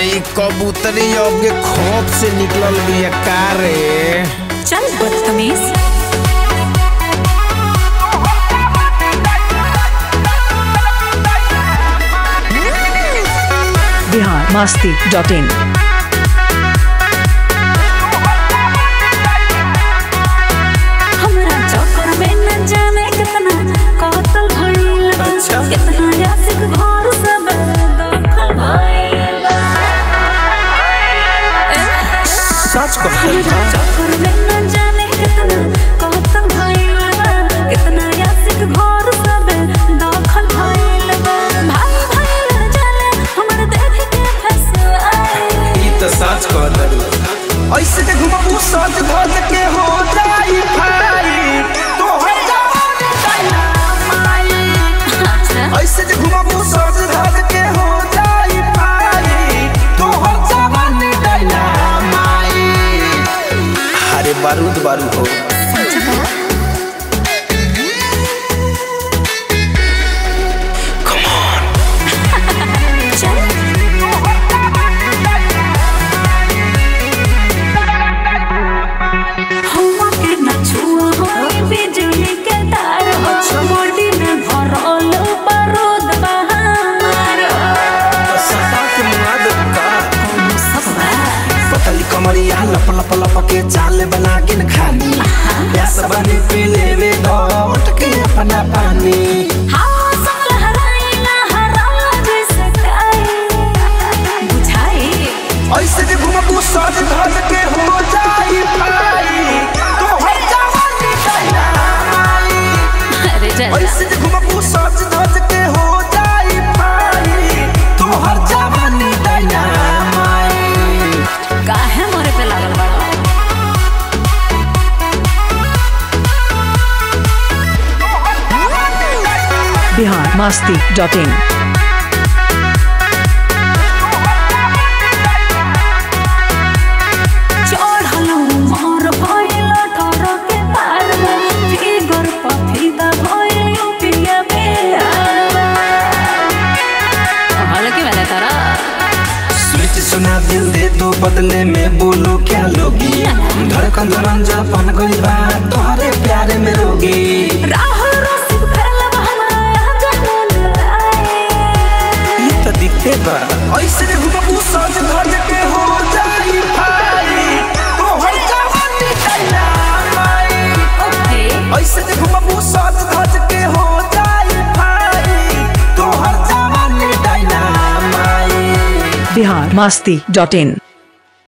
ई कबूतरी अब के खोप से निकलल बिया का रे। चल बदतमीज। biharmasti.in हमरा चक्कर में न जाने कितना कातल भइल बा। कितना यासिक घर सब दखल भइल बा। सच कह हमरा चक्कर में न जाने कितना कातल भइल बा। कितना यासिक घर सब दखल भइल बा। भाई भइल जाने हमर देख के फसाए। ई त सच कह दरू। ऐसे के घुमबू सच धज के हो जाई भाई तोहर जवानी डायनामाई। ऐसे के घुमबू सच धज के हो जाई भाई तोहर जवानी डायनामाई। अरे बारूद बारूद हो। कमरिया लप लप लप के चाल बना के न खानी प्यास बने पे लेवे घोट के अपना पानी। हाँ सब लहराइला हराला जैसे काई बुझाई। ऐसे के घुमबू सज धज के हो जाई भाई तोहर जवानी डायनामाई। अरे जा ऐसे के घुमबू सज धज के हो जाई भाई तोहर जवानी डायनामाई। काहे मोरे पे लागल बड़ा। biharmasti.in चढ़लो मोर भइल ठर के पार में फिगर पफीदा भइल पिया बेहार। हल्के वाला तारा स्विच सुना दिल दे दो बदले में बोलो क्या लोगी। धड़कन रंजापन गई बा तोहरे प्यारे में रोगी। राहुल रसिक फैला हमरा जहन आए। ई त दिखते बा ऐसे रे घुमबू सज धज के हो जाई भाई तोहर जवानी डायनामाई। ओके ऐसे रे घुमबू सज धज के हो जाई भाई तोहर जवानी डायनामाई। biharmasti.in